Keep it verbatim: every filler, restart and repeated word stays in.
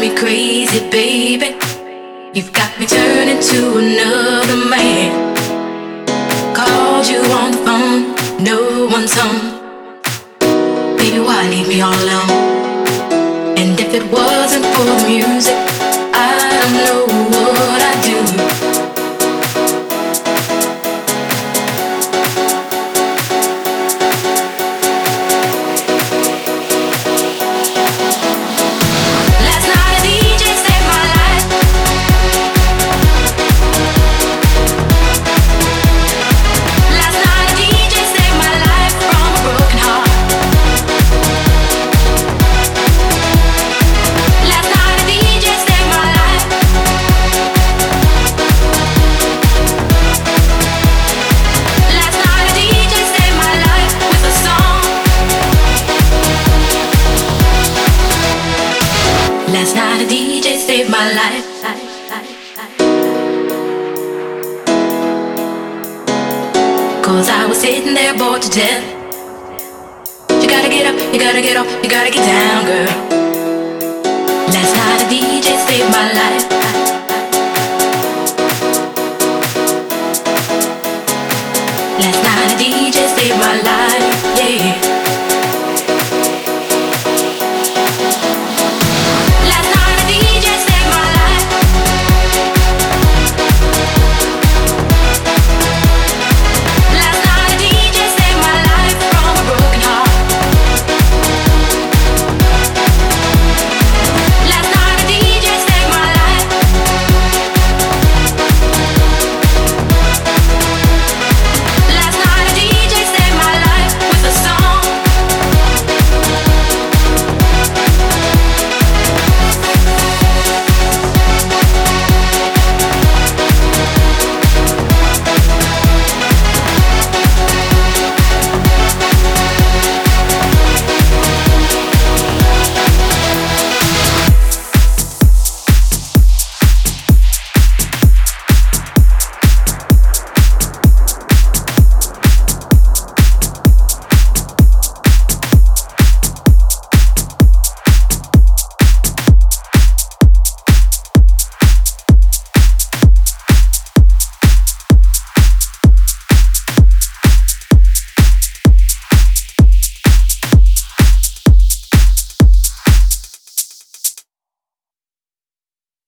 me crazy, baby. You've got me turning to another man. Called you on the phone, no one's home. Baby, why leave me all alone? And if it wasn't for the music, I don't know what I'd do. Last night a D J saved my life. Last night a D J saved my life from a broken heart. Last night a D J saved my life. Last night a D J saved my life with a song. Last night a D J saved my life. Cause I was sitting there bored to death. You gotta get up, you gotta get up, you gotta get down, girl. Last night a D J saved my life. Last night a D J saved my life, yeah.